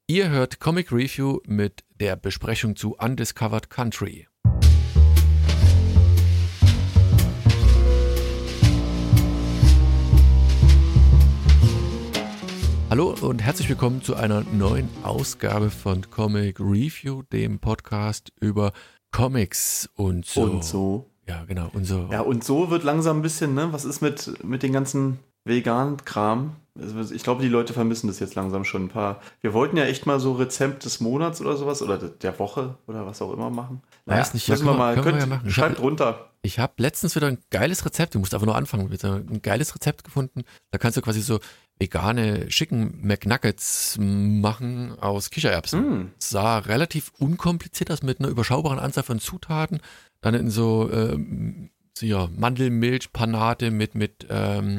Ihr hört Comic Review mit der Besprechung zu Undiscovered Country. Hallo und herzlich willkommen zu einer neuen Ausgabe von Comic Review, dem Podcast über Comics und so. Und so. Ja, genau, und so. Ja, und so wird langsam ein bisschen, ne? Was ist mit den ganzen veganen Kram? Also ich glaube, die Leute vermissen das jetzt langsam schon ein paar. Wir wollten ja echt mal so Rezept des Monats oder sowas oder der Woche oder was auch immer machen. Weiß nicht, müssen ja, wir mal. können wir ja machen. Schreibt runter. Ich habe letztens wieder ein geiles Rezept, du musst einfach nur anfangen, wieder ein geiles Rezept gefunden. Da kannst du quasi so vegane Chicken McNuggets machen aus Kichererbsen. Sah relativ unkompliziert aus mit einer überschaubaren Anzahl von Zutaten. Dann in so Mandelmilchpanade mit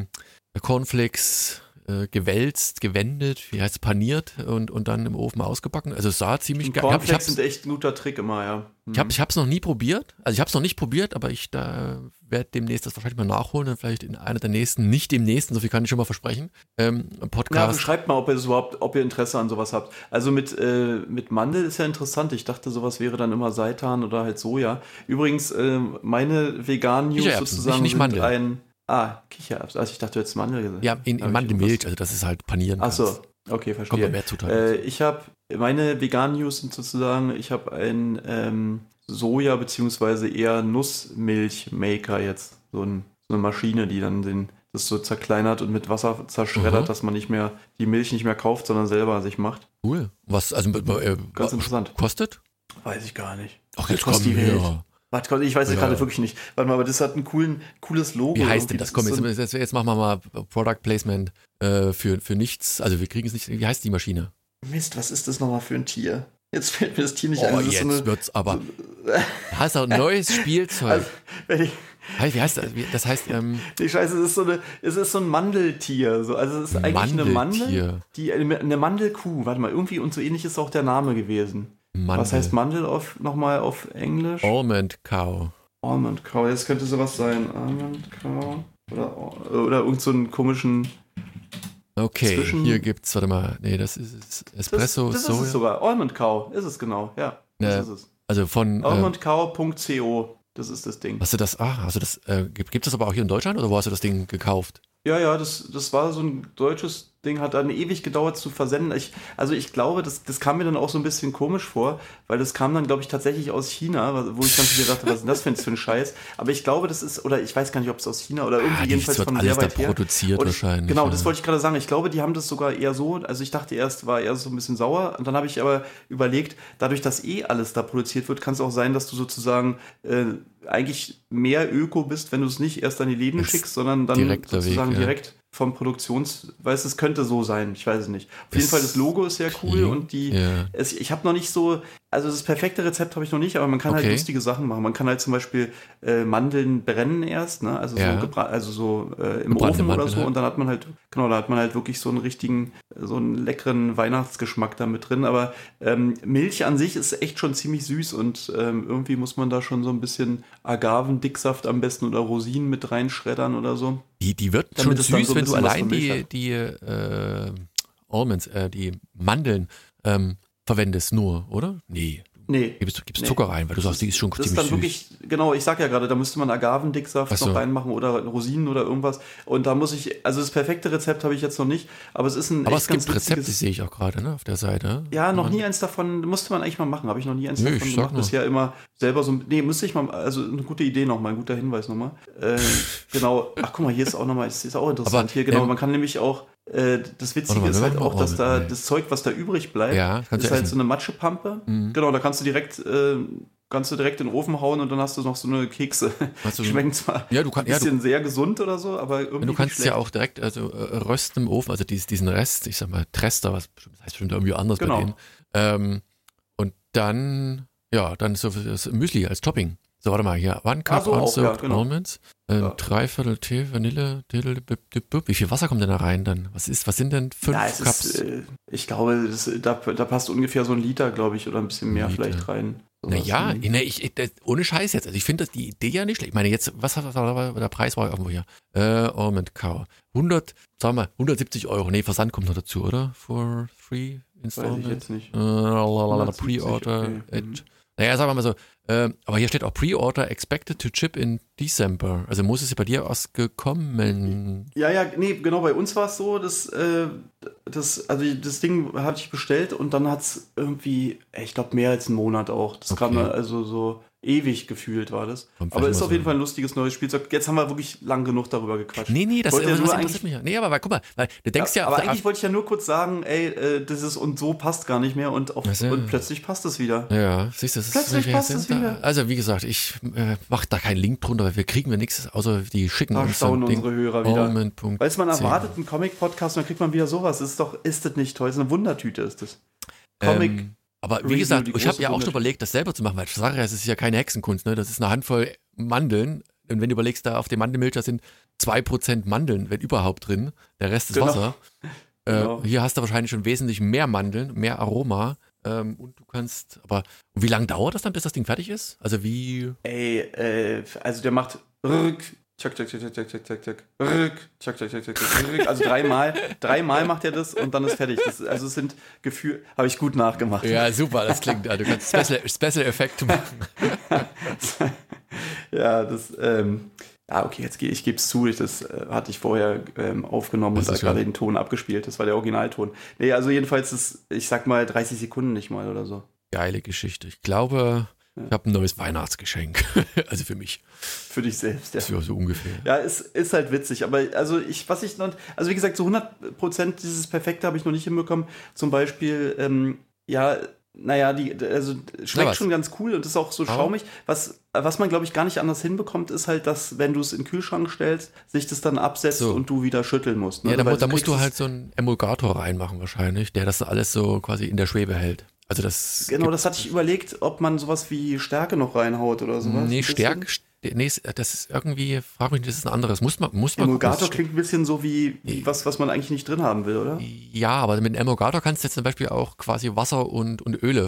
Cornflakes gewälzt, gewendet, wie heißt es, paniert und dann im Ofen ausgebacken. Also es sah ziemlich geil. Cornflakes sind echt ein guter Trick immer, ja. Ich habe es noch nie probiert. Also ich habe es noch nicht probiert, aber ich werde demnächst das wahrscheinlich mal nachholen und vielleicht in einer der nächsten, nicht dem nächsten, so viel kann ich schon mal versprechen, Podcast. Ja, schreibt mal, ob ihr Interesse an sowas habt. Also mit Mandel ist ja interessant. Ich dachte, sowas wäre dann immer Seitan oder halt Soja. Übrigens, meine veganen News sozusagen nicht sind Mandel. Kichererbsen. Also ich dachte, du hättest Mandel gesagt. Ja, in Mandelmilch, also das ist halt panieren. Ach so, okay, verstehe. Kommt mehr Zutaten. Ich habe, meine veganen News sind sozusagen, ich habe ein Soja- bzw. eher Nussmilchmaker jetzt. So eine Maschine, die dann das so zerkleinert und mit Wasser zerschreddert, dass man die Milch nicht mehr kauft, sondern selber sich macht. Cool. Was, also ganz interessant. Kostet? Weiß ich gar nicht. Ach, jetzt kommt die Welt. Warte, ich weiß es gerade wirklich nicht. Warte mal, aber das hat ein cooles Logo. Wie heißt denn das? Komm, jetzt machen wir mal Product Placement für nichts. Also wir kriegen es nicht. Wie heißt die Maschine? Mist, was ist das nochmal für ein Tier? Jetzt fällt mir das Tier nicht ein. Oh, jetzt wird's aber. Da heißt auch neues Spielzeug. Also, wie heißt das? Das heißt, die Scheiße, es ist so ein Mandeltier. Also es ist eigentlich eine Mandel, eine Mandelkuh. Warte mal, irgendwie und so ähnlich ist auch der Name gewesen. Mandel. Was heißt Mandel nochmal auf Englisch? Almond Cow. Almond Cow, das könnte sowas sein. Almond Cow. Oder irgend so einen komischen. Okay, hier gibt's, warte mal, nee, das ist Espresso, das Soja. ist es sogar. Almond Cow ist es genau, ja. Das ist es. Also von. Almondcow.co, das ist das Ding. Hast du das, gibt es aber auch hier in Deutschland oder wo hast du das Ding gekauft? Ja, das war so ein deutsches Ding, hat dann ewig gedauert zu versenden. Ich glaube, das kam mir dann auch so ein bisschen komisch vor, weil das kam dann, glaube ich, tatsächlich aus China, wo ich dann wieder dachte, was ist denn das für ein Scheiß? Aber ich glaube, das ist, oder ich weiß gar nicht, ob es aus China oder irgendwie jedenfalls von sehr weit her. Produziert wahrscheinlich. Genau, das wollte ich gerade sagen. Ich glaube, die haben das sogar eher so, also ich dachte erst, war eher so ein bisschen sauer und dann habe ich aber überlegt, dadurch, dass alles da produziert wird, kann es auch sein, dass du sozusagen eigentlich mehr Öko bist, wenn du es nicht erst an die Läden schickst, sondern dann sozusagen direkt vom es könnte so sein, ich weiß es nicht. Auf jeden Fall, das Logo ist sehr cool und ich habe noch nicht so, also das perfekte Rezept habe ich noch nicht, aber man kann halt lustige Sachen machen. Man kann halt zum Beispiel Mandeln brennen erst, ne? Also im Ofen oder so, und dann hat man halt, wirklich so einen leckeren Weihnachtsgeschmack da mit drin, aber Milch an sich ist echt schon ziemlich süß und irgendwie muss man da schon so ein bisschen Agavendicksaft am besten oder Rosinen mit reinschreddern oder so. Die wird schon süß, wenn du allein die Almonds, die Mandeln verwendest nur, oder? Nee. Gibst Zucker rein, weil du sagst, die ist schon ziemlich süß. Das ist dann wirklich, genau, ich sag ja gerade, da müsste man Agavendicksaft noch reinmachen oder Rosinen oder irgendwas. Und da muss also das perfekte Rezept habe ich jetzt noch nicht, aber es ist aber es gibt Rezepte, sehe ich auch gerade, ne, auf der Seite. Ja, noch nie eins davon, musste man eigentlich mal machen, habe ich noch nie eins davon gemacht. Bisher immer selber müsste ich mal, also eine gute Idee nochmal, ein guter Hinweis nochmal. Genau, ach guck mal, hier ist auch nochmal, ist auch interessant. Aber, hier, genau, man kann nämlich auch, das Witzige ist halt auch, dass da das Zeug, was da übrig bleibt, ist halt so eine Matschepampe. Genau, da kannst du direkt in den Ofen hauen und dann hast du noch so eine Kekse. Die schmecken zwar ein bisschen sehr gesund oder so, aber irgendwie du kannst es ja auch direkt rösten im Ofen, also diesen Rest, ich sag mal Trester, das heißt bestimmt irgendwie anders bei denen. Und dann so das Müsli als Topping. So, warte mal, hier, 1 Cup unsoaked Almonds, 3/4 Tee, Vanille, wie viel Wasser kommt denn da rein dann? Was sind denn 5 Cups? Ich glaube, da passt ungefähr so 1 Liter, glaube ich, oder ein bisschen mehr vielleicht rein. Naja, ohne Scheiß jetzt. Also ich finde die Idee ja nicht schlecht. Ich meine, jetzt, der Preis war ja irgendwo hier. Almond Cow. 170 Euro. Nee, Versand kommt noch dazu, oder? For free Weiß ich jetzt nicht. Pre-Order. Naja, sagen wir mal so, aber hier steht auch Pre-Order expected to ship in December. Also muss es ja bei dir erst gekommen. Ja, nee, genau, bei uns war es so, dass das Ding hatte ich bestellt und dann hat es irgendwie, ich glaube, mehr als einen Monat auch. Das kam also so ewig gefühlt war das. Aber ist auf jeden Fall ein lustiges neues Spielzeug. Jetzt haben wir wirklich lang genug darüber gequatscht. Nee, das interessiert mich ja. Nee, aber guck mal, weil du denkst ja... Aber eigentlich wollte ich ja nur kurz sagen, das ist und so passt gar nicht mehr und plötzlich passt es wieder. Ja, siehst du, plötzlich passt es wieder. Also wie gesagt, ich mache da keinen Link drunter, weil wir kriegen nichts, außer die schicken uns so ein Ding. Unsere Hörer wieder. Weil man erwartet, einen Comic-Podcast und dann kriegt man wieder sowas. Ist das nicht toll? Das ist eine Wundertüte, ist das. Comic... Aber wie gesagt, ich habe ja auch schon überlegt, das selber zu machen, weil ich sage ja, es ist ja keine Hexenkunst, ne? Das ist eine Handvoll Mandeln. Und wenn du überlegst, da auf dem Mandelmilch, sind 2% Mandeln, wenn überhaupt drin. Der Rest ist Wasser. Genau. Hier hast du wahrscheinlich schon wesentlich mehr Mandeln, mehr Aroma. Und du kannst, aber wie lange dauert das dann, bis das Ding fertig ist? Also wie? Also der macht Tschak, tschak, tschak, tschak, tschak, tschak, tschak, tschak, tschak, tschak, tschak, tschak. Also dreimal macht er das und dann ist fertig. Also es sind Gefühle, habe ich gut nachgemacht. Ja, super, das klingt, du kannst Special Effekte machen. Ja, okay, ich gebe es zu, das hatte ich vorher aufgenommen und gerade den Ton abgespielt. Das war der Originalton. Nee, also jedenfalls ich sag mal 30 Sekunden nicht mal oder so. Geile Geschichte. Ich glaube... Ich habe ein neues Weihnachtsgeschenk. Also für mich. Für dich selbst, ja. So ungefähr. Ja, es ist halt witzig. Aber also wie gesagt, so 100% dieses Perfekte habe ich noch nicht hinbekommen. Zum Beispiel, schmeckt schon ganz cool und ist auch so schaumig. Was man, glaube ich, gar nicht anders hinbekommt, ist halt, dass, wenn du es in den Kühlschrank stellst, sich das dann absetzt und du wieder schütteln musst. Ne? Ja, da musst du halt so einen Emulgator reinmachen wahrscheinlich, der das alles so quasi in der Schwebe hält. Also das hatte ich überlegt, ob man sowas wie Stärke noch reinhaut oder sowas. Nee, Stärke, das ist irgendwie, frag mich nicht, das ist ein anderes. Muss man Emulgator klingt ein bisschen so wie was man eigentlich nicht drin haben will, oder? Ja, aber mit einem Emulgator kannst du jetzt zum Beispiel auch quasi Wasser und Öle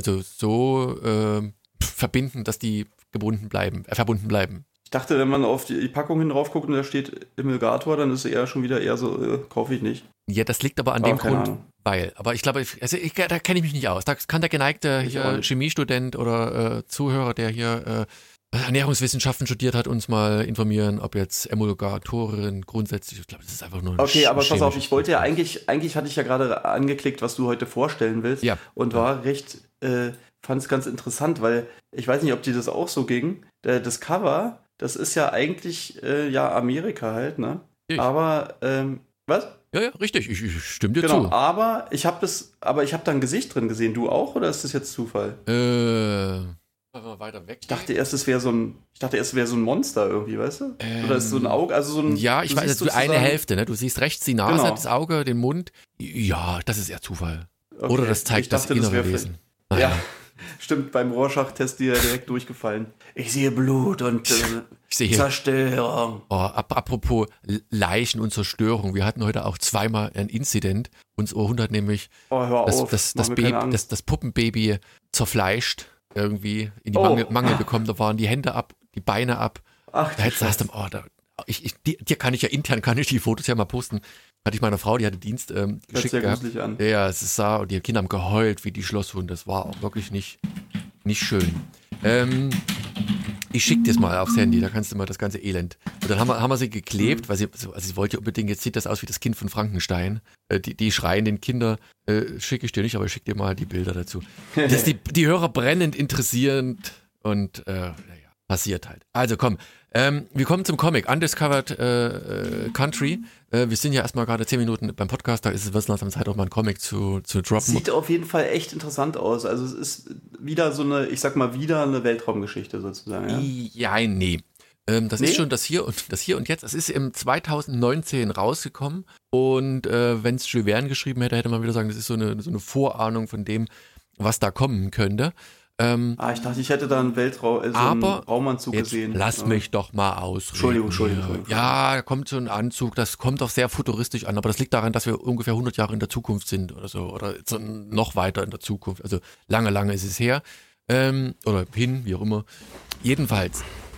verbinden, dass die verbunden bleiben. Ich dachte, wenn man auf die Packung hin drauf guckt und da steht Emulgator, dann ist es schon wieder so, kaufe ich nicht. Ja, das liegt aber an dem Grund, aber ich glaube, da kenne ich mich nicht aus. Da kann der geneigte Chemiestudent oder Zuhörer, der hier Ernährungswissenschaften studiert hat, uns mal informieren, ob jetzt Emulgatoren grundsätzlich, ich glaube, das ist einfach nur okay, aber pass auf, ich wollte ja eigentlich hatte ich ja gerade angeklickt, was du heute vorstellen willst und war fand es ganz interessant, weil ich weiß nicht, ob dir das auch so ging. Das Cover, das ist ja eigentlich Amerika halt, ne? Aber, was? Ja, richtig, ich stimme dir zu. Aber ich habe da ein Gesicht drin gesehen. Du auch, oder ist das jetzt Zufall? Weiter weg. Ich dachte erst, es wäre so ein Monster irgendwie, weißt du? Oder ist so ein Auge, also so ein... Ja, ich weiß, das ist eine Hälfte, ne? Du siehst rechts die Nase, das Auge, den Mund. Ja, das ist eher Zufall. Okay. Oder das zeigt das innere Wesen. Ja, stimmt, beim Rorschach-Test direkt durchgefallen. Ich sehe Blut und Zerstörung. Apropos Leichen und Zerstörung. Wir hatten heute auch zweimal ein Inzident. Uns Ohr hat nämlich das Puppenbaby zerfleischt. Irgendwie in die Mangel bekommen. Da waren die Hände ab, die Beine ab. Ach, dir kann ich die Fotos ja mal posten. Hatte ich meiner Frau, die hatte Dienst geschickt gehabt. An. Ja, es sah, und die Kinder haben geheult wie die Schlosshunde. Das war auch wirklich nicht schön. Ich schicke dir es mal aufs Handy, da kannst du mal das ganze Elend. Und dann haben wir sie geklebt, weil sie wollte unbedingt, jetzt sieht das aus wie das Kind von Frankenstein. Die schreienden Kinder schicke ich dir nicht, aber ich schicke dir mal die Bilder dazu. Das ist die Hörer brennend interessierend und passiert halt. Also komm, wir kommen zum Comic, Undiscovered Country. Wir sind ja erstmal gerade 10 Minuten beim Podcast, da ist es langsam Zeit, auch mal einen Comic zu droppen. Sieht auf jeden Fall echt interessant aus. Also es ist wieder so eine, ich sag mal, wieder eine Weltraumgeschichte sozusagen. Ja, nee. Das ist schon das Hier und Jetzt. Es ist im 2019 rausgekommen und wenn es Jules Verne geschrieben hätte man wieder sagen, das ist so eine Vorahnung von dem, was da kommen könnte. Ich dachte, ich hätte da einen einen Raumanzug gesehen. Lass mich doch mal ausreden. Entschuldigung. Ja, da kommt so ein Anzug, das kommt auch sehr futuristisch an, aber das liegt daran, dass wir ungefähr 100 Jahre in der Zukunft sind oder so, oder noch weiter in der Zukunft. Also lange ist es her. Oder hin, wie auch immer. Jedenfalls,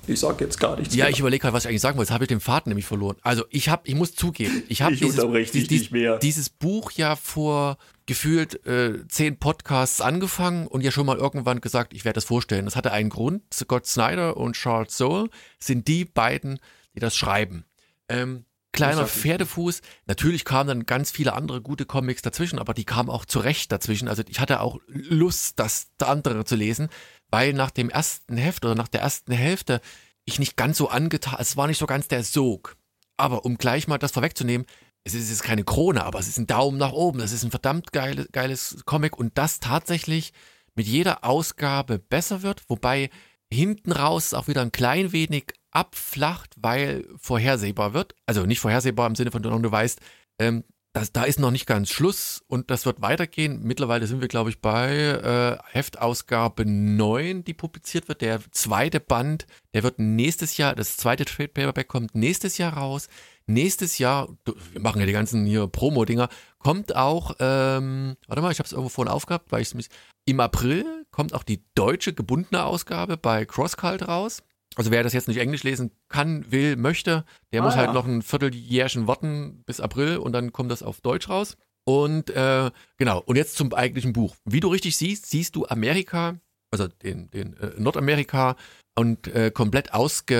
Ich sag jetzt gar nichts mehr. Ja, ich überlege gerade, was ich eigentlich sagen wollte. Jetzt habe ich den Faden nämlich verloren. Also ich muss zugeben, ich habe dieses Buch ja vor gefühlt 10 Podcasts angefangen und ja schon mal irgendwann gesagt, ich werde das vorstellen. Das hatte einen Grund. Scott Snyder und Charles Soule sind die beiden, die das schreiben. Kleiner Pferdefuß. Natürlich kamen dann ganz viele andere gute Comics dazwischen, aber die kamen auch zu Recht dazwischen. Also ich hatte auch Lust, das andere zu lesen, weil nach dem ersten Heft oder nach der ersten Hälfte ich nicht ganz so angetan, es war nicht so ganz der Sog. Aber um gleich mal das vorwegzunehmen, es ist jetzt keine Krone, aber es ist ein Daumen nach oben. Es ist ein verdammt geiles Comic und das tatsächlich mit jeder Ausgabe besser wird, wobei hinten raus auch wieder ein klein wenig abflacht, weil vorhersehbar wird. Also nicht vorhersehbar im Sinne von, du weißt, da ist noch nicht ganz Schluss und das wird weitergehen. Mittlerweile sind wir, glaube ich, bei Heftausgabe 9, die publiziert wird. Der zweite Band, der wird nächstes Jahr, das zweite Trade Paperback kommt nächstes Jahr raus. Nächstes Jahr, wir machen ja die ganzen hier Promo-Dinger, kommt auch, warte mal, ich habe es irgendwo vorhin aufgehabt, weil im April kommt auch die deutsche gebundene Ausgabe bei CrossCult raus. Also wer das jetzt nicht Englisch lesen kann, will, möchte, der muss halt noch ein Vierteljährchen warten bis April und dann kommt das auf Deutsch raus. Und genau, und jetzt zum eigentlichen Buch. Wie du richtig siehst du Amerika, also den Nordamerika und komplett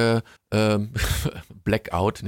Blackout,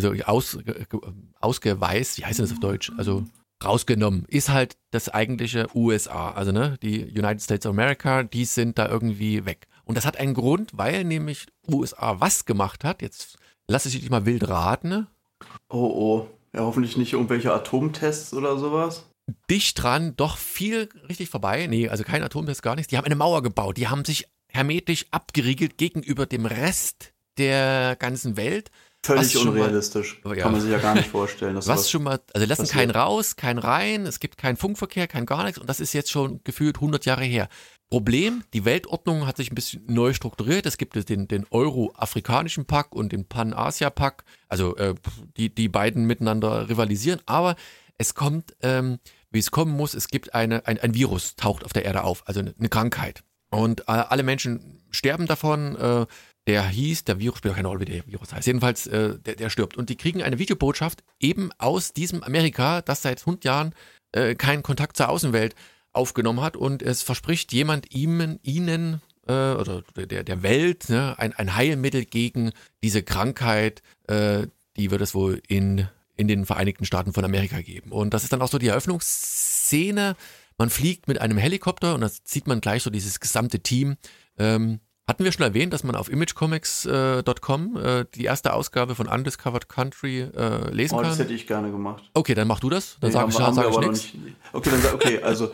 ausgeweißt, wie heißt das auf Deutsch? Also rausgenommen, ist halt das eigentliche USA, also die United States of America, die sind da irgendwie weg. Und das hat einen Grund, weil nämlich USA was gemacht hat, jetzt lass ich dich mal wild raten. Ne? Oh, ja, hoffentlich nicht irgendwelche Atomtests oder sowas. Dicht dran, doch viel richtig vorbei, nee, also kein Atomtest, gar nichts, die haben eine Mauer gebaut, die haben sich hermetisch abgeriegelt gegenüber dem Rest der ganzen Welt. Völlig unrealistisch. Kann man sich ja gar nicht vorstellen. Was schon mal, also lassen keinen raus, keinen rein, es gibt keinen Funkverkehr, kein gar nichts und das ist jetzt schon gefühlt 100 Jahre her. Problem, die Weltordnung hat sich ein bisschen neu strukturiert. Es gibt den Euro-afrikanischen Pakt und den Pan-Asia-Pakt, also die beiden miteinander rivalisieren, aber es kommt, wie es kommen muss, es gibt ein Virus, taucht auf der Erde auf, also eine Krankheit. Und alle Menschen sterben davon, der Virus spielt auch keine Rolle, wie der Virus heißt. Jedenfalls, der stirbt. Und die kriegen eine Videobotschaft eben aus diesem Amerika, das seit 100 Jahren keinen Kontakt zur Außenwelt aufgenommen hat. Und es verspricht jemand ihnen oder der Welt ein Heilmittel gegen diese Krankheit, die wird es wohl in den Vereinigten Staaten von Amerika geben. Und das ist dann auch so die Eröffnungsszene. Man fliegt mit einem Helikopter und das sieht man gleich so dieses gesamte Team. Hatten wir schon erwähnt, dass man auf imagecomics.com die erste Ausgabe von Undiscovered Country lesen kann? Das hätte ich gerne gemacht. Okay, dann mach du das. Dann sage ich nichts. Okay, also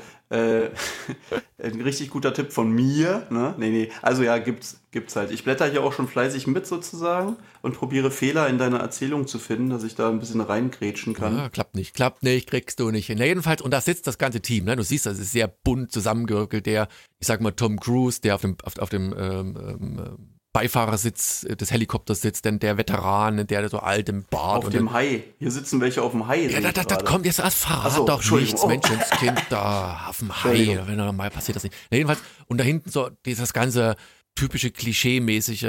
ein richtig guter Tipp von mir. Ne? Nee. Also ja, gibt's halt. Ich blätter hier auch schon fleißig mit sozusagen und probiere Fehler in deiner Erzählung zu finden, dass ich da ein bisschen reingrätschen kann. Ja, klappt nicht, kriegst du nicht hin. Na, jedenfalls, und da sitzt das ganze Team. Ne? Du siehst, das ist sehr bunt zusammengewürkelt. Ich sag mal Tom Cruise, der auf dem Beifahrersitz des Helikopters sitzt, denn der Veteran, der so alt im Bart. Auf dem Hai. Hier sitzen welche auf dem Hai. Ja, das kommt jetzt erst. Verrat doch nichts, Menschenskind, da auf dem Hai. Wenn er mal passiert das nicht. Na, jedenfalls, und da hinten so dieses ganze typische klischeemäßige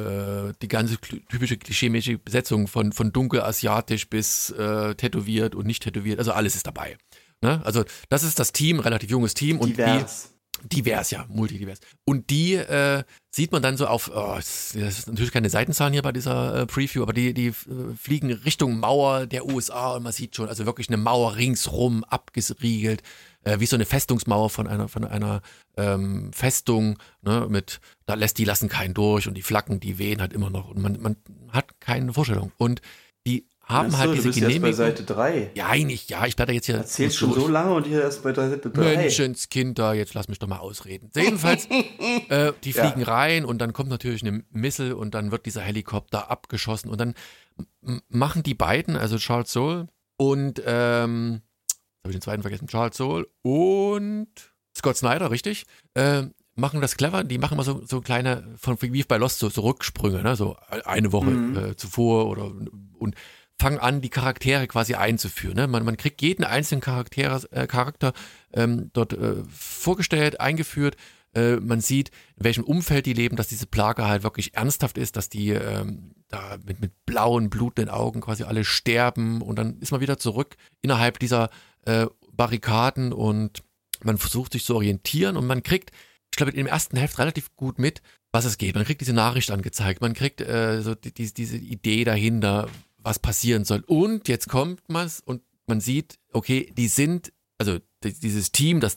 Besetzung von dunkel asiatisch bis tätowiert und nicht tätowiert. Also alles ist dabei. Ne? Also das ist das Team, relativ junges Team. Divers, ja, multidivers. Und die sieht man dann so auf, das ist natürlich keine Seitenzahlen hier bei dieser Preview, aber die fliegen Richtung Mauer der USA und man sieht schon, also wirklich eine Mauer ringsrum abgeriegelt, wie so eine Festungsmauer von einer Festung, ne, die lassen keinen durch und die Flaggen, die wehen halt immer noch und man hat keine Vorstellung. Und die haben halt diese Genehmigung. Erst bei Seite 3. Ja, ich blätter jetzt hier. Erzählst schon so lange und hier erst bei Seite 3. Menschenskinder, jetzt lass mich doch mal ausreden. Jedenfalls, die fliegen rein und dann kommt natürlich eine Missile und dann wird dieser Helikopter abgeschossen und dann machen die beiden, also Charles Soule und, jetzt habe ich den zweiten vergessen, Charles Soule und Scott Snyder, richtig, machen das clever, die machen mal so kleine, wie bei Lost, so Rücksprünge, ne? So eine Woche zuvor und fangen an, die Charaktere quasi einzuführen. Ne? Man kriegt jeden einzelnen Charakter dort vorgestellt, eingeführt. Man sieht, in welchem Umfeld die leben, dass diese Plage halt wirklich ernsthaft ist, dass die da mit blauen, blutenden Augen quasi alle sterben und dann ist man wieder zurück innerhalb dieser Barrikaden und man versucht sich zu orientieren und man kriegt, ich glaube, im ersten Heft relativ gut mit, was es geht. Man kriegt diese Nachricht angezeigt, man kriegt so diese Idee dahinter, was passieren soll. Und jetzt kommt man und man sieht, okay, die sind, also dieses Team, das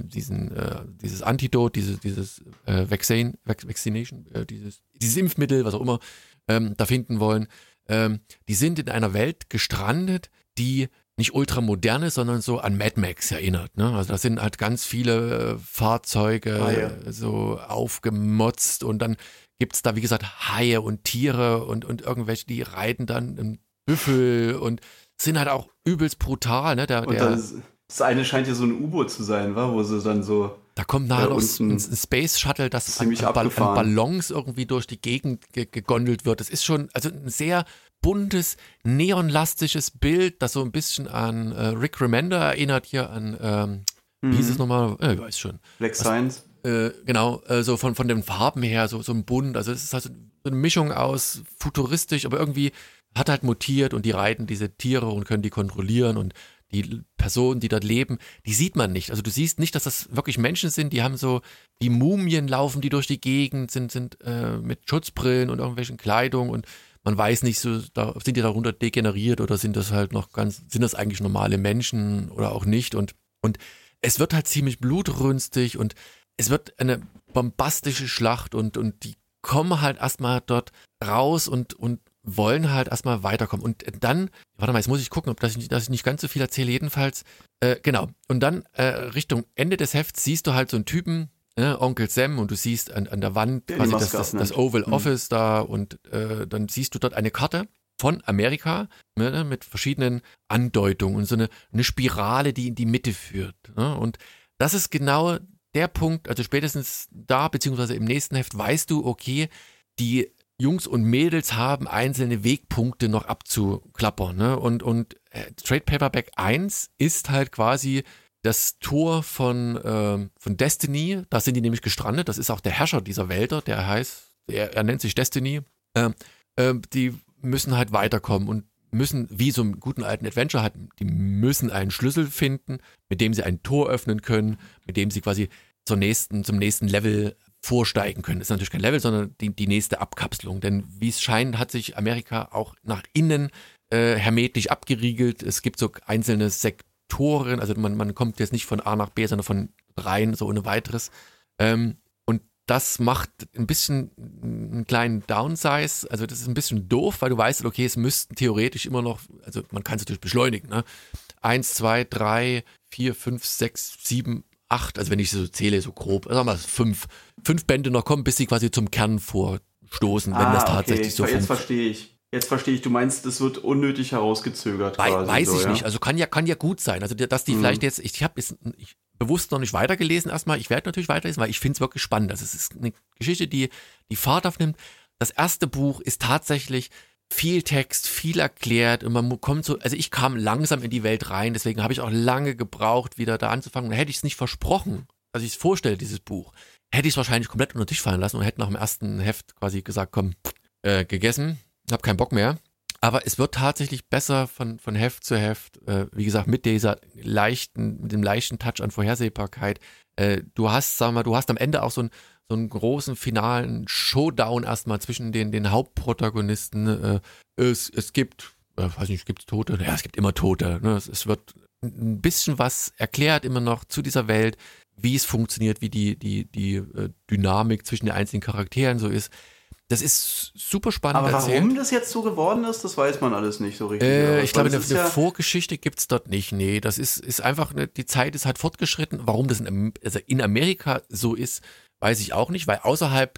dieses Antidot, dieses Vaccination, dieses Impfmittel, was auch immer, da finden wollen, die sind in einer Welt gestrandet, die nicht ultramodern ist, sondern so an Mad Max erinnert. Ne? Also da sind halt ganz viele Fahrzeuge so aufgemotzt und dann gibt's da, wie gesagt, Haie und Tiere und irgendwelche, die reiten dann im Büffel und sind halt auch übelst brutal. Ne? Das eine scheint ja so ein U-Boot zu sein, wo sie dann so... Da kommt nachher noch ein Space Shuttle, das an Ballons irgendwie durch die Gegend gegondelt wird. Das ist schon also ein sehr buntes, neonlastisches Bild, das so ein bisschen an Rick Remender erinnert, hier an, wie hieß es nochmal? Ich weiß schon. Black Science. Genau, so von den Farben her, so ein Bunt. Also es ist halt so eine Mischung aus futuristisch, aber irgendwie hat halt mutiert und die reiten diese Tiere und können die kontrollieren und die Personen, die dort leben, die sieht man nicht. Also du siehst nicht, dass das wirklich Menschen sind, die haben so, wie Mumien laufen die durch die Gegend, sind mit Schutzbrillen und irgendwelchen Kleidung und man weiß nicht, so, sind die darunter degeneriert oder sind das halt sind das eigentlich normale Menschen oder auch nicht und es wird halt ziemlich blutrünstig und es wird eine bombastische Schlacht und die kommen halt erstmal dort raus und wollen halt erstmal weiterkommen. Und dann, warte mal, jetzt muss ich gucken, dass ich nicht ganz so viel erzähle. Jedenfalls, genau. Und dann Richtung Ende des Hefts siehst du halt so einen Typen, Onkel Sam, und du siehst an der Wand quasi das Oval Office da und dann siehst du dort eine Karte von Amerika mit verschiedenen Andeutungen und so eine Spirale, die in die Mitte führt. Ne? Und das ist genau der Punkt, also spätestens da, beziehungsweise im nächsten Heft weißt du, okay, die Jungs und Mädels haben einzelne Wegpunkte noch abzuklappern. Ne? Und Trade Paperback 1 ist halt quasi das Tor von Destiny. Da sind die nämlich gestrandet. Das ist auch der Herrscher dieser Wälder, der heißt, er nennt sich Destiny. Die müssen halt weiterkommen und müssen, wie so einem guten alten Adventure halt, die müssen einen Schlüssel finden, mit dem sie ein Tor öffnen können, mit dem sie quasi zum nächsten Level vorsteigen können. Das ist natürlich kein Level, sondern die nächste Abkapselung. Denn wie es scheint, hat sich Amerika auch nach innen hermetisch abgeriegelt. Es gibt so einzelne Sektoren, also man kommt jetzt nicht von A nach B, sondern von rein, so ohne weiteres. Und das macht ein bisschen einen kleinen Downsize. Also das ist ein bisschen doof, weil du weißt, okay, es müssten theoretisch immer noch, also man kann es natürlich beschleunigen, ne? 1, 2, 3, 4, 5, 6, 7, 8, also wenn ich so zähle, so grob, sagen wir 5 Bände noch kommen, bis sie quasi zum Kern vorstoßen, wenn das tatsächlich so funktioniert. Jetzt verstehe ich, du meinst, das wird unnötig herausgezögert. Weiß ich nicht, also kann ja gut sein, also dass die vielleicht jetzt, ich habe bewusst noch nicht weitergelesen erstmal, ich werde natürlich weiterlesen, weil ich finde es wirklich spannend, also es ist eine Geschichte, die Fahrt aufnimmt. Das erste Buch ist tatsächlich viel Text, viel erklärt und man kommt so, also ich kam langsam in die Welt rein, deswegen habe ich auch lange gebraucht, wieder da anzufangen. Und hätte ich es nicht versprochen, als ich es vorstelle, dieses Buch, hätte ich es wahrscheinlich komplett unter den Tisch fallen lassen und hätte nach dem ersten Heft quasi gesagt, komm, gegessen, hab keinen Bock mehr. Aber es wird tatsächlich besser von Heft zu Heft, wie gesagt, mit dem leichten Touch an Vorhersehbarkeit. Du hast am Ende auch so einen großen finalen Showdown erstmal zwischen den Hauptprotagonisten. Es gibt, weiß nicht, gibt es Tote? Ja, es gibt immer Tote. Ne? Es wird ein bisschen was erklärt immer noch zu dieser Welt, wie es funktioniert, wie die Dynamik zwischen den einzelnen Charakteren so ist. Das ist super spannend. Aber warum das jetzt so geworden ist, das weiß man alles nicht so richtig. Ich glaube, eine Vorgeschichte gibt es dort nicht. Nee, das ist einfach, die Zeit ist halt fortgeschritten. Warum das in Amerika so ist, weiß ich auch nicht, weil außerhalb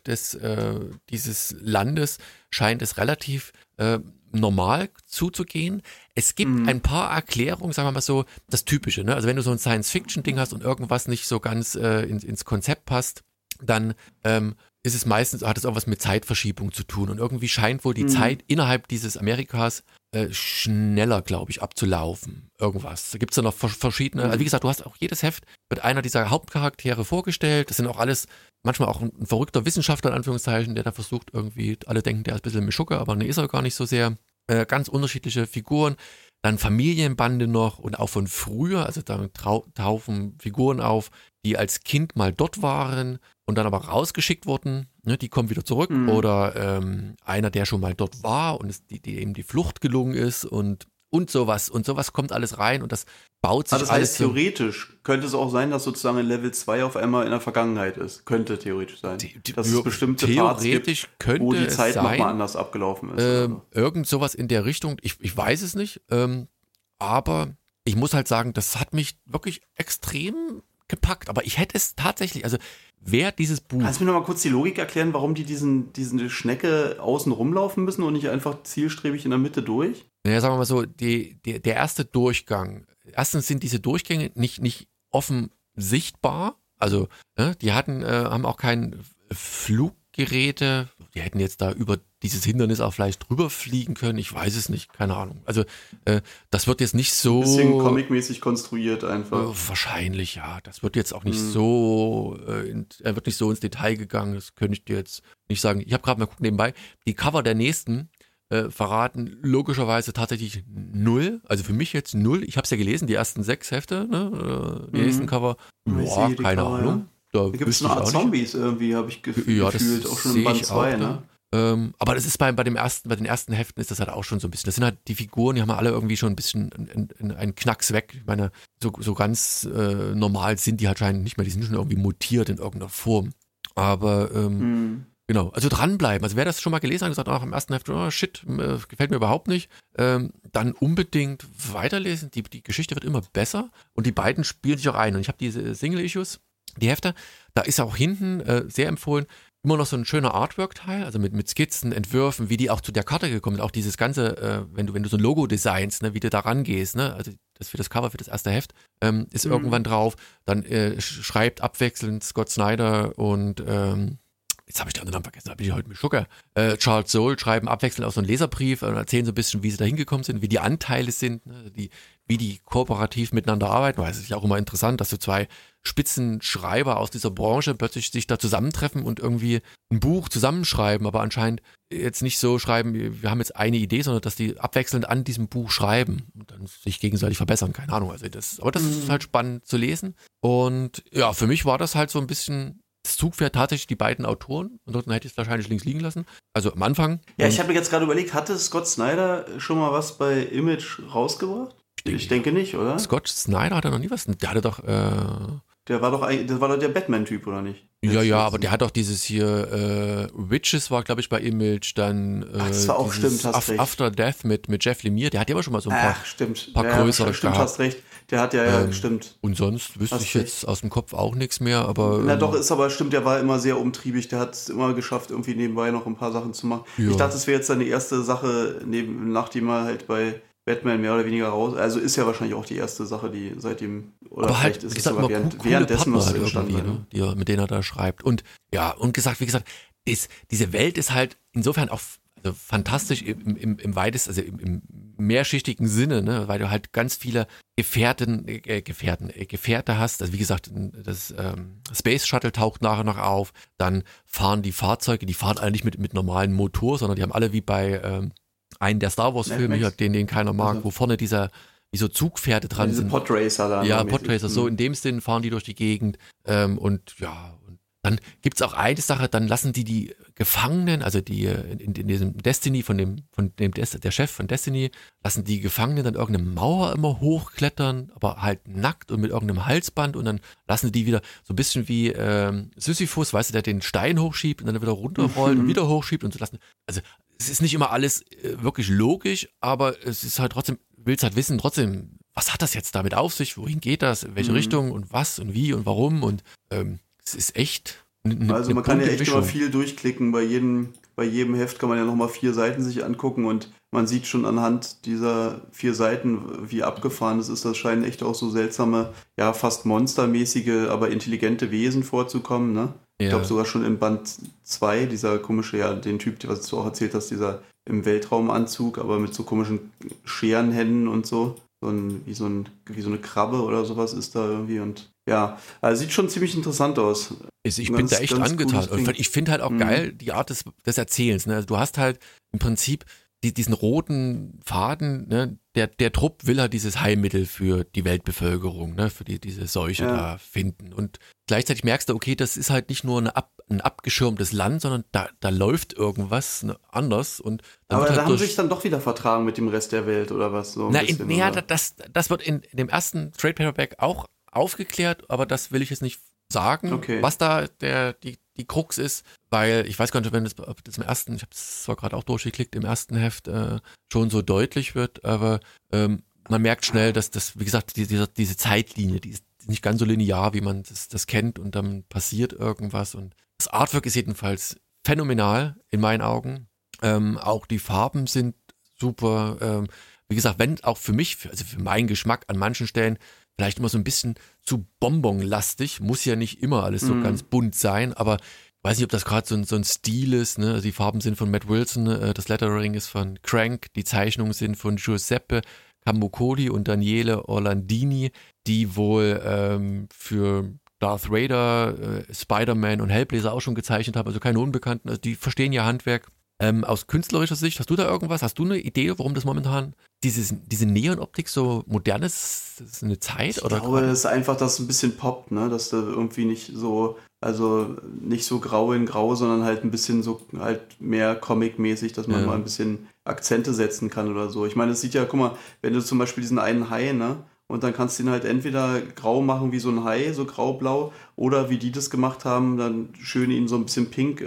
dieses Landes scheint es relativ normal zuzugehen. Es gibt ein paar Erklärungen, sagen wir mal so, das Typische. Ne? Also wenn du so ein Science-Fiction-Ding hast und irgendwas nicht so ganz ins Konzept passt, dann ist es meistens, hat es auch was mit Zeitverschiebung zu tun. Und irgendwie scheint wohl die Zeit innerhalb dieses Amerikas schneller, glaube ich, abzulaufen. Irgendwas. Da gibt es ja noch verschiedene, also wie gesagt, du hast auch jedes Heft, wird einer dieser Hauptcharaktere vorgestellt. Das sind auch alles, manchmal auch ein verrückter Wissenschaftler, in Anführungszeichen, der da versucht irgendwie, alle denken, der ist ein bisschen Mischucke, aber ne, ist er gar nicht so sehr. Ganz unterschiedliche Figuren. Dann Familienbande noch und auch von früher, also da tauchen Figuren auf, die als Kind mal dort waren und dann aber rausgeschickt wurden, ne, die kommen wieder zurück oder einer, der schon mal dort war und die eben die Flucht gelungen ist und sowas. Und sowas kommt alles rein und das baut sich alles. Das heißt, theoretisch könnte es auch sein, dass sozusagen in Level 2 auf einmal in der Vergangenheit ist. Könnte theoretisch sein. Dass es bestimmte Parts gibt, wo die Zeit nochmal anders abgelaufen ist. Irgend sowas in der Richtung. Ich weiß es nicht. Aber ich muss halt sagen, das hat mich wirklich extrem gepackt. Aber ich hätte es tatsächlich, also wer dieses Buch... Kannst du mir noch mal kurz die Logik erklären, warum die diese Schnecke außen rumlaufen müssen und nicht einfach zielstrebig in der Mitte durch? Naja, sagen wir mal so, der erste Durchgang. Erstens sind diese Durchgänge nicht offen sichtbar. Also die haben auch kein Fluggeräte. Die hätten jetzt da über dieses Hindernis auch vielleicht drüber fliegen können. Ich weiß es nicht, keine Ahnung. Also das wird jetzt nicht so... Ein bisschen comicmäßig konstruiert einfach. Wahrscheinlich, ja. Das wird jetzt auch nicht so... Er wird nicht so ins Detail gegangen. Das könnte ich dir jetzt nicht sagen. Ich habe gerade mal geguckt nebenbei. Die Cover der nächsten verraten logischerweise tatsächlich 0. Also für mich jetzt 0. Ich habe es ja gelesen, die ersten 6 Hefte. Ne? Die nächsten Cover. Boah, keine Ahnung. Da gibt es eine Art Zombies irgendwie, habe ich gefühlt. Das auch schon im Band 2, ne? Aber das ist bei den ersten Heften ist das halt auch schon so ein bisschen. Das sind halt die Figuren, die haben alle irgendwie schon ein bisschen einen Knacks weg. Ich meine, so ganz normal sind die halt scheinbar nicht mehr. Die sind schon irgendwie mutiert in irgendeiner Form. Aber genau, also dranbleiben. Also wer das schon mal gelesen hat und gesagt, im ersten Heft, gefällt mir überhaupt nicht, dann unbedingt weiterlesen. Die Geschichte wird immer besser und die beiden spielen sich auch ein. Und ich habe diese Single-Issues, die Hefte, da ist auch hinten sehr empfohlen, immer noch so ein schöner Artwork-Teil, also mit Skizzen, Entwürfen, wie die auch zu der Karte gekommen sind. Auch dieses ganze, wenn du so ein Logo designst, ne, wie du da rangehst, ne, also das für das Cover, für das erste Heft, ist irgendwann drauf. Dann schreibt abwechselnd Scott Snyder und jetzt habe ich den anderen Namen vergessen, da bin ich heute mit Schucker. Charles Soule schreiben abwechselnd auch so einen Leserbrief und erzählen so ein bisschen, wie sie da hingekommen sind, wie die Anteile sind, ne, wie die kooperativ miteinander arbeiten. Weil es ist ja auch immer interessant, dass so zwei Spitzenschreiber aus dieser Branche plötzlich sich da zusammentreffen und irgendwie ein Buch zusammenschreiben, aber anscheinend jetzt nicht so schreiben, wir haben jetzt eine Idee, sondern dass die abwechselnd an diesem Buch schreiben und dann sich gegenseitig verbessern, keine Ahnung. Also das ist halt spannend zu lesen. Und ja, für mich war das halt so ein bisschen das Zugpferd tatsächlich die beiden Autoren. Ansonsten hätte ich es wahrscheinlich links liegen lassen. Also am Anfang. Ja, ich habe mir jetzt gerade überlegt, hatte Scott Snyder schon mal was bei Image rausgebracht? Ich denke nicht, oder? Scott Snyder hat er noch nie was. Der hatte doch. Das war doch der Batman-Typ, oder nicht? Ja, aber der hat doch dieses hier, Witches war, glaube ich, bei Image, dann das war auch stimmt, hast recht. After Death mit Jeff Lemire, der hat ja aber schon mal so ein paar ja, größere stimmt, gehabt. Hast recht. Der hat ja, stimmt. Und sonst wüsste ich jetzt aus dem Kopf auch nichts mehr, aber... Na doch, ist aber stimmt, der war immer sehr umtriebig, der hat es immer geschafft, irgendwie nebenbei noch ein paar Sachen zu machen. Ja. Ich dachte, es wäre jetzt seine erste Sache, nachdem er halt bei Batman mehr oder weniger raus. Also ist ja wahrscheinlich auch die erste Sache, die seitdem, oder aber vielleicht halt, ist es sogar währenddessen was halt entstanden. Ne? Mit denen er da schreibt. Und ja, wie gesagt, diese Welt ist halt insofern auch fantastisch im weitesten, also im mehrschichtigen Sinne, ne? Weil du halt ganz viele Gefährte hast. Also wie gesagt, das Space Shuttle taucht nachher noch auf. Dann fahren die Fahrzeuge, die fahren alle nicht mit normalen Motor, sondern die haben alle wie bei einen der Star Wars Filme, hier, den keiner mag, wo vorne wie so Zugpferde dran sind. Podracer da. Ja, Podracer, so in dem Sinn fahren die durch die Gegend. Und dann gibt's auch eine Sache, dann lassen die Gefangenen, also die in diesem Destiny der Chef von Destiny, lassen die Gefangenen dann irgendeine Mauer immer hochklettern, aber halt nackt und mit irgendeinem Halsband und dann lassen die wieder so ein bisschen wie Sisyphus, weißt du, der den Stein hochschiebt und dann wieder runterrollt und wieder hochschiebt und so lassen. Also es ist nicht immer alles wirklich logisch, aber es ist halt trotzdem, willst halt wissen, trotzdem, was hat das jetzt damit auf sich, wohin geht das, in welche Richtung und was und wie und warum und es ist echt also man kann ja echt immer viel durchklicken bei jedem bei jedem Heft kann man ja nochmal 4 Seiten sich angucken und man sieht schon anhand dieser 4 Seiten, wie abgefahren es ist. Das scheinen echt auch so seltsame, ja fast monstermäßige, aber intelligente Wesen vorzukommen, ne? Ja. Ich glaube sogar schon im Band 2, dieser komische, ja, den Typ, was du auch erzählt hast, dieser im Weltraumanzug, aber mit so komischen Scherenhänden und so. Wie so eine Krabbe oder sowas ist da irgendwie und ja, also sieht schon ziemlich interessant aus. Ich bin da echt angetan. Und ich finde halt auch geil die Art des Erzählens. Ne? Also du hast halt im Prinzip diesen roten Faden, ne? Der Trupp will halt dieses Heilmittel für die Weltbevölkerung, ne? Für diese Seuche da finden. Und gleichzeitig merkst du, okay, das ist halt nicht nur ein abgeschirmtes Land, sondern da läuft irgendwas anders. Und dann aber da haben sie sich dann doch wieder vertragen mit dem Rest der Welt oder was? So das wird in dem ersten Trade Paperback auch aufgeklärt, aber das will ich jetzt nicht sagen, was da die Krux ist, weil ich weiß gar nicht, ob das im ersten, ich habe es zwar gerade auch durchgeklickt, im ersten Heft schon so deutlich wird, aber man merkt schnell, dass das, wie gesagt, diese Zeitlinie, die ist nicht ganz so linear, wie man das kennt und dann passiert irgendwas und das Artwork ist jedenfalls phänomenal in meinen Augen. Auch die Farben sind super. Wie gesagt, wenn auch für mich, also für meinen Geschmack an manchen Stellen vielleicht immer so ein bisschen zu bonbonlastig, muss ja nicht immer alles so ganz bunt sein, aber ich weiß nicht, ob das gerade so ein Stil ist, ne? Also die Farben sind von Matt Wilson, das Lettering ist von Crank, die Zeichnungen sind von Giuseppe Cammucoli und Daniele Orlandini, die wohl für Darth Vader, Spider-Man und Hellblazer auch schon gezeichnet haben, also keine Unbekannten, also die verstehen ihr Handwerk. Aus künstlerischer Sicht, hast du da irgendwas? Hast du eine Idee, warum das momentan diese Neonoptik so modern ist? Das ist eine Zeit? Ich glaube, es ist einfach, dass es ein bisschen poppt, ne? Dass da irgendwie nicht so grau in grau, sondern halt ein bisschen so halt mehr Comic-mäßig, dass man mal ein bisschen Akzente setzen kann oder so. Ich meine, es sieht ja, guck mal, wenn du zum Beispiel diesen einen Hai, ne? Und dann kannst du ihn halt entweder grau machen wie so ein Hai, so grau-blau, oder wie die das gemacht haben, dann schön ihn so ein bisschen pink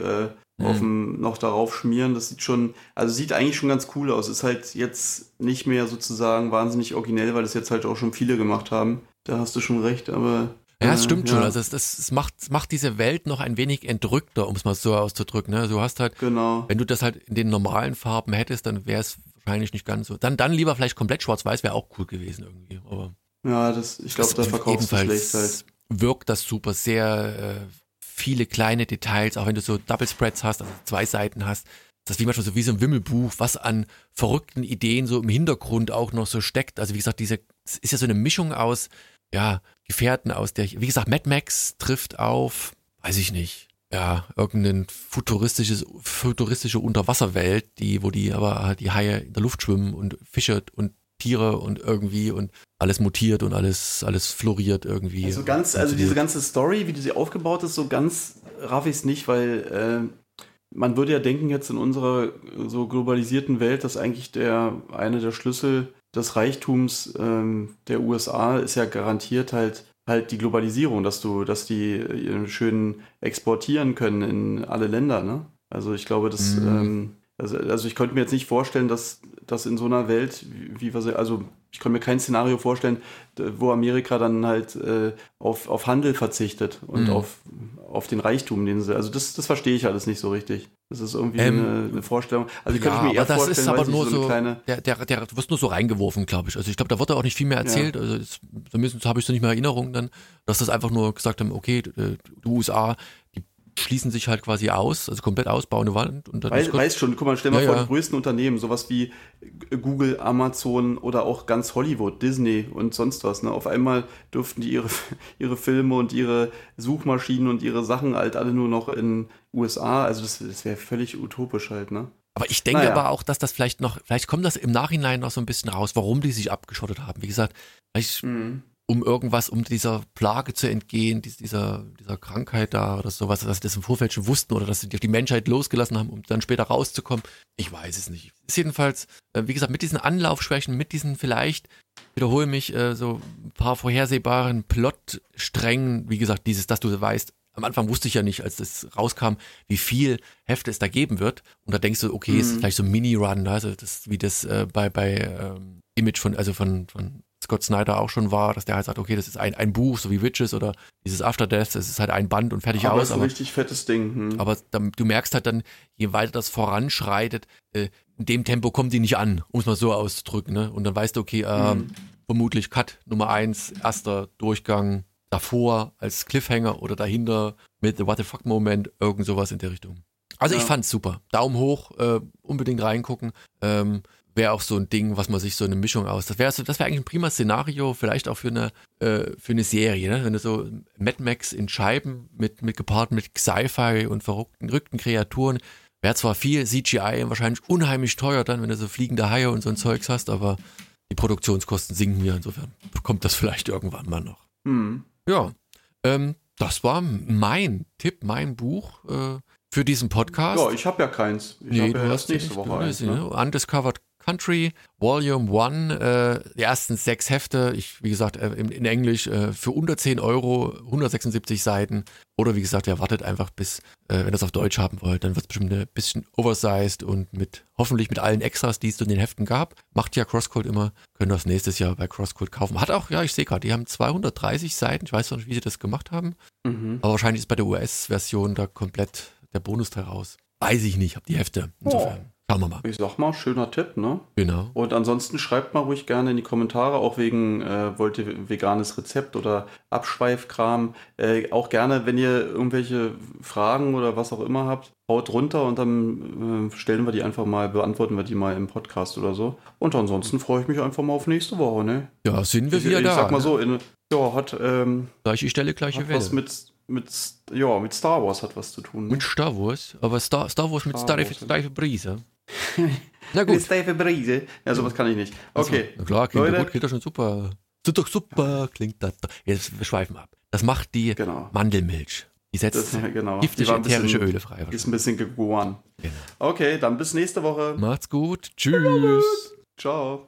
noch darauf schmieren. Das sieht eigentlich schon ganz cool aus. Ist halt jetzt nicht mehr sozusagen wahnsinnig originell, weil das jetzt halt auch schon viele gemacht haben. Da hast du schon recht, aber... Ja, es stimmt schon. Also es macht diese Welt noch ein wenig entrückter, um es mal so auszudrücken. Ne? Du hast halt, wenn du das halt in den normalen Farben hättest, dann wäre es wahrscheinlich nicht ganz so. Dann lieber vielleicht komplett schwarz-weiß, wäre auch cool gewesen irgendwie. Aber ja, ich glaube, da verkaufst du schlecht halt. Wirkt das super, sehr viele kleine Details, auch wenn du so Double Spreads hast, also 2 Seiten hast, das ist wie manchmal so wie so ein Wimmelbuch, was an verrückten Ideen so im Hintergrund auch noch so steckt. Also wie gesagt, es ist ja so eine Mischung aus, ja, Gefährten wie gesagt, Mad Max trifft auf, weiß ich nicht, ja, irgendeine futuristische Unterwasserwelt, wo die Haie in der Luft schwimmen und Fische und Tiere und irgendwie und alles mutiert und alles floriert irgendwie. Also diese ganze Story, wie sie aufgebaut ist, so ganz raff ich es nicht, weil man würde ja denken jetzt in unserer so globalisierten Welt, dass eigentlich eine der Schlüssel des Reichtums der USA ist ja garantiert halt die Globalisierung, dass die schön exportieren können in alle Länder, ne? Also ich glaube, also ich könnte mir jetzt nicht vorstellen, dass in so einer Welt, ich kann mir kein Szenario vorstellen, wo Amerika dann halt auf Handel verzichtet und auf den Reichtum, also das verstehe ich alles nicht so richtig. Das ist irgendwie eine Vorstellung. Also ich könnte mir eher vorstellen, ist aber nur so eine kleine... Du wirst nur so reingeworfen, glaube ich. Also ich glaube, da wird auch nicht viel mehr erzählt. Ja. Also zumindest habe ich so nicht mehr Erinnerung dann, dass das einfach nur gesagt haben, okay, die USA, die schließen sich halt quasi aus, also komplett aus, bauen eine Wand. Und dann weiß schon, guck mal, stell mal vor, die größten Unternehmen, sowas wie Google, Amazon oder auch ganz Hollywood, Disney und sonst was, ne? Auf einmal dürften die ihre Filme und ihre Suchmaschinen und ihre Sachen halt alle nur noch in USA, also das wäre völlig utopisch halt, ne? Aber ich denke aber auch, dass das vielleicht kommt das im Nachhinein noch so ein bisschen raus, warum die sich abgeschottet haben. Wie gesagt, um dieser Plage zu entgehen, dieser Krankheit da oder sowas, dass sie das im Vorfeld schon wussten oder dass sie die Menschheit losgelassen haben, um dann später rauszukommen. Ich weiß es nicht. Ist jedenfalls, wie gesagt, mit diesen Anlaufschwächen, mit diesen vielleicht, wiederhole mich, so ein paar vorhersehbaren Plotsträngen, wie gesagt, dass du weißt, am Anfang wusste ich ja nicht, als das rauskam, wie viel Hefte es da geben wird. Und da denkst du, okay, ist vielleicht so ein Mini-Run, also wie das bei Image von Scott Snyder auch schon war, dass der halt sagt, okay, das ist ein Buch, so wie Witches oder dieses After Death, das ist halt ein Band und fertig aus. Das ist ein richtig fettes Ding. Aber du merkst halt dann, je weiter das voranschreitet, in dem Tempo kommt die nicht an, um es mal so auszudrücken. Ne? Und dann weißt du, okay, vermutlich Cut Nummer 1, erster Durchgang, davor als Cliffhanger oder dahinter mit The What the Fuck Moment, irgend sowas in der Richtung. Also ich fand's super. Daumen hoch, unbedingt reingucken. Wäre auch so ein Ding, was man sich so eine Mischung aus. Das wäre eigentlich ein prima Szenario, vielleicht auch für eine Serie, ne? Wenn du so Mad Max in Scheiben gepaart mit Sci-Fi und verrückten Kreaturen. Wäre zwar viel CGI und wahrscheinlich unheimlich teuer dann, wenn du so fliegende Haie und so ein Zeugs hast, aber die Produktionskosten sinken ja, insofern kommt das vielleicht irgendwann mal noch. Ja, das war mein Tipp, mein Buch für diesen Podcast. Ja, ich habe ja keins. Ich habe ja erst nächste Woche eins. Ne? Undiscovered Country, Volume 1, die ersten 6 Hefte, wie gesagt, in Englisch für unter 10 Euro, 176 Seiten. Oder wie gesagt, ihr wartet einfach bis, wenn ihr das auf Deutsch haben wollt, dann wird es bestimmt ein bisschen oversized und hoffentlich mit allen Extras, die es in den Heften gab. Macht ja CrossCult immer, können das nächstes Jahr bei CrossCult kaufen. Hat auch, ja, ich sehe gerade, die haben 230 Seiten, ich weiß noch nicht, wie sie das gemacht haben. Aber wahrscheinlich ist bei der US-Version da komplett der Bonusteil raus. Weiß ich nicht, hab die Hefte, insofern. Schauen wir mal. Ich sag mal, schöner Tipp, ne? Genau. Und ansonsten schreibt mal ruhig gerne in die Kommentare, auch wegen, wollt ihr veganes Rezept oder Abschweifkram. Auch gerne, wenn ihr irgendwelche Fragen oder was auch immer habt, haut runter und dann beantworten wir die mal im Podcast oder so. Und ansonsten freue ich mich einfach mal auf nächste Woche, ne? Ja, sind wir wieder da. Ich sag mal so, hat gleiche Stelle, gleiche Welle. Was mit Star Wars hat was zu tun. Ne? Mit Star Wars? Aber Star Wars mit steife Brise. Na gut. Mit steife Brise? Ja, sowas kann ich nicht. Okay. Na klar, klingt gut, klingt doch schon super. Doch super, klingt das. Jetzt wir schweifen ab. Das macht die Mandelmilch. Die setzt giftige ätherische Öle frei. Ist ein bisschen gegoren. Genau. Okay, dann bis nächste Woche. Macht's gut. Tschüss. Ciao.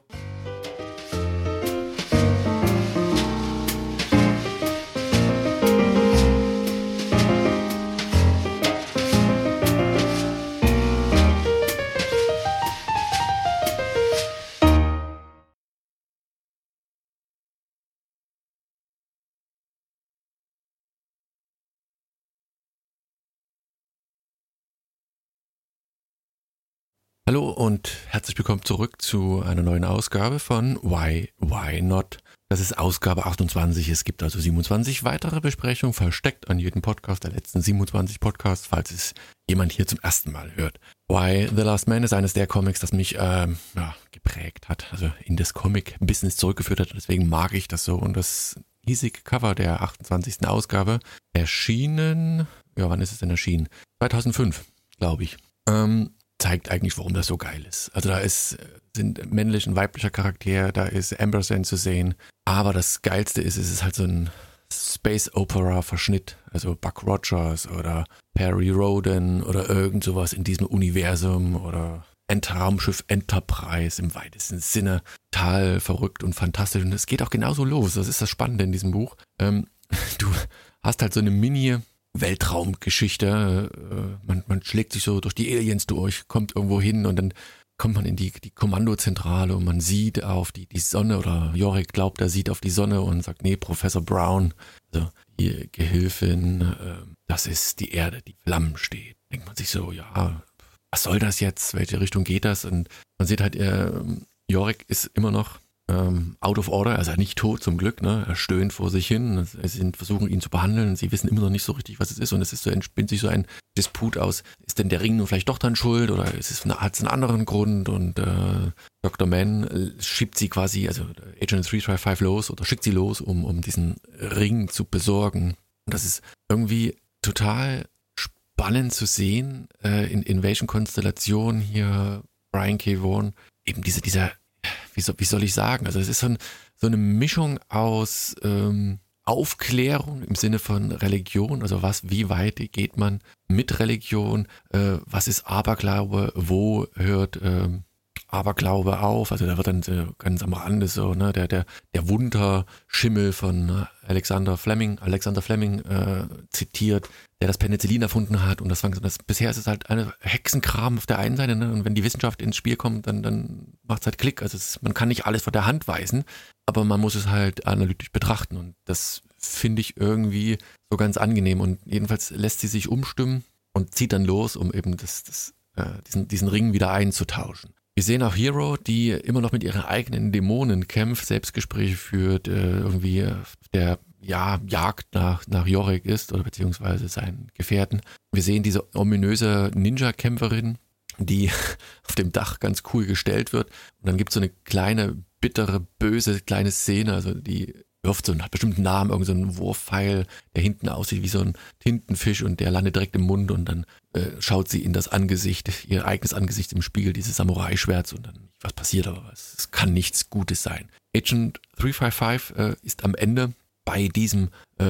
Hallo und herzlich willkommen zurück zu einer neuen Ausgabe von Why Not? Das ist Ausgabe 28. Es gibt also 27 weitere Besprechungen, versteckt an jedem Podcast der letzten 27 Podcasts, falls es jemand hier zum ersten Mal hört. Why The Last Man ist eines der Comics, das mich geprägt hat, also in das Comic-Business zurückgeführt hat. Deswegen mag ich das so. Und das hiesige Cover der 28. Ausgabe erschienen, wann ist es denn erschienen? 2005, glaube ich. Zeigt eigentlich, warum das so geil ist. Also da sind männlich und weiblicher Charakter, da ist Ambersand zu sehen. Aber das Geilste ist, es ist halt so ein Space-Opera-Verschnitt. Also Buck Rogers oder Perry Rhodan oder irgend sowas in diesem Universum oder Raumschiff Enterprise im weitesten Sinne. Total verrückt und fantastisch. Und es geht auch genauso los. Das ist das Spannende in diesem Buch. Du hast halt so eine Weltraumgeschichte, man schlägt sich so durch die Aliens durch, kommt irgendwo hin und dann kommt man in die Kommandozentrale und man sieht auf die Sonne oder Yorick glaubt, er sieht auf die Sonne und sagt, nee, Professor Brown, also die Gehilfin, das ist die Erde, die Flammen steht. Denkt man sich so, ja, was soll das jetzt, welche Richtung geht das? Und man sieht halt, Yorick ist immer noch out of order, also nicht tot zum Glück, ne? Er stöhnt vor sich hin, sie versuchen ihn zu behandeln, sie wissen immer noch nicht so richtig, was es ist und es ist so, entspinnt sich so ein Disput aus, ist denn der Ring nun vielleicht doch dann schuld oder hat es einen anderen Grund und Dr. Mann schiebt sie quasi, also Agent 335 los oder schickt sie los, um diesen Ring zu besorgen. Und das ist irgendwie total spannend zu sehen, in welchen Konstellationen hier Brian K. Vaughan eben dieser wie soll ich sagen, also es ist so eine Mischung aus Aufklärung im Sinne von Religion, also wie weit geht man mit Religion, was ist Aberglaube, wo hört Aberglaube auf. Also da wird dann ganz am Rande so, ne, der Wunderschimmel von Alexander Fleming zitiert, der das Penicillin erfunden hat. Und bisher ist es halt eine Hexenkram auf der einen Seite, ne? Und wenn die Wissenschaft ins Spiel kommt, dann macht es halt Klick. Also man kann nicht alles von der Hand weisen, aber man muss es halt analytisch betrachten. Und das finde ich irgendwie so ganz angenehm. Und jedenfalls lässt sie sich umstimmen und zieht dann los, um eben diesen Ring wieder einzutauschen. Wir sehen auch Hero, die immer noch mit ihren eigenen Dämonen kämpft, Selbstgespräche führt, irgendwie der Jagd nach Yorick ist oder beziehungsweise seinen Gefährten. Wir sehen diese ominöse Ninja-Kämpferin, die auf dem Dach ganz cool gestellt wird. Und dann gibt es so eine kleine, bittere, böse kleine Szene, also die wirft so einen bestimmten Namen, irgend so einen Wurfpfeil, der hinten aussieht wie so ein Tintenfisch und der landet direkt im Mund und dann schaut sie in das Angesicht, ihr eigenes Angesicht im Spiegel dieses Samurai-Schwerts und dann, was passiert, aber es kann nichts Gutes sein. Agent 355 ist am Ende bei diesem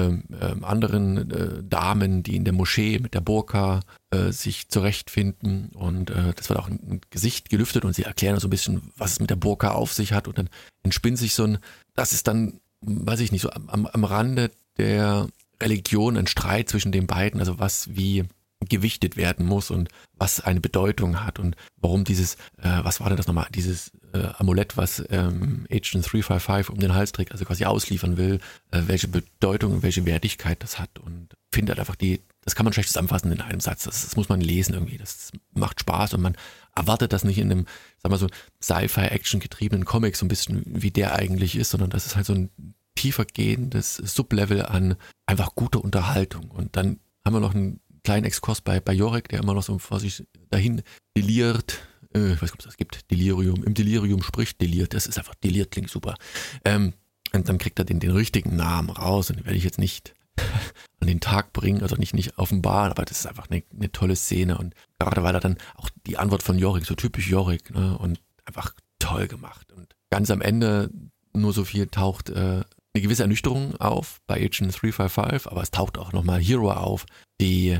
anderen Damen, die in der Moschee mit der Burka sich zurechtfinden und das wird auch ein Gesicht gelüftet und sie erklären so ein bisschen, was es mit der Burka auf sich hat und dann entspinnt sich das ist dann, weiß ich nicht, so am Rande der Religion ein Streit zwischen den beiden, also was wie gewichtet werden muss und was eine Bedeutung hat und warum was war denn das nochmal, dieses Amulett, was Agent 355 um den Hals trägt, also quasi ausliefern will, welche Bedeutung und welche Wertigkeit das hat und findet einfach das kann man schlecht zusammenfassen in einem Satz, das muss man lesen irgendwie, das macht Spaß und man erwartet das nicht in einem, sagen wir so, Sci-Fi-Action getriebenen Comic so ein bisschen, wie der eigentlich ist, sondern das ist halt so ein tiefer gehendes Sublevel an einfach guter Unterhaltung und dann haben wir noch einen kleinen Exkurs bei Yorick, der immer noch so vor sich dahin deliriert. Ich weiß nicht, ob es das gibt. Delirium. Im Delirium spricht deliert. Das ist einfach deliert, klingt super. Und dann kriegt er den richtigen Namen raus und den werde ich jetzt nicht an den Tag bringen, also nicht offenbaren, aber das ist einfach eine tolle Szene und gerade weil er dann auch die Antwort von Yorick, so typisch Yorick, ne, und einfach toll gemacht. Und ganz am Ende nur so viel taucht eine gewisse Ernüchterung auf bei Agent 355, aber es taucht auch nochmal Hero auf, die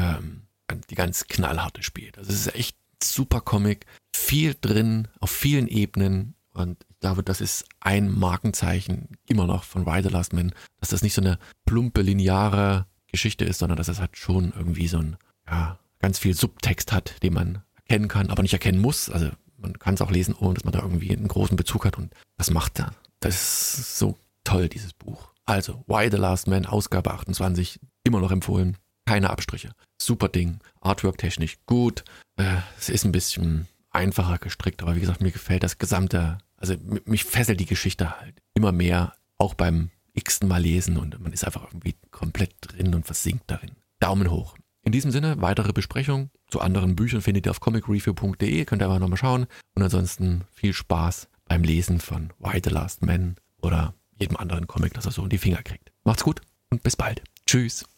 ganz knallharte spielt. Also es ist echt super Comic, viel drin, auf vielen Ebenen und ich glaube, das ist ein Markenzeichen immer noch von Why the Last Man, dass das nicht so eine plumpe, lineare Geschichte ist, sondern dass es halt schon irgendwie so ganz viel Subtext hat, den man erkennen kann, aber nicht erkennen muss. Also man kann es auch lesen, ohne dass man da irgendwie einen großen Bezug hat und das macht er. Das ist so toll, dieses Buch. Also, Why the Last Man, Ausgabe 28, immer noch empfohlen. Keine Abstriche. Super Ding. Artwork-technisch gut. Es ist ein bisschen einfacher gestrickt, aber wie gesagt, mir gefällt das gesamte, also mich fesselt die Geschichte halt immer mehr, auch beim x-ten Mal lesen und man ist einfach irgendwie komplett drin und versinkt darin. Daumen hoch. In diesem Sinne, weitere Besprechungen zu anderen Büchern findet ihr auf comicreview.de, könnt ihr einfach nochmal schauen und ansonsten viel Spaß beim Lesen von Why the Last Man oder jedem anderen Comic, das er so in die Finger kriegt. Macht's gut und bis bald. Tschüss.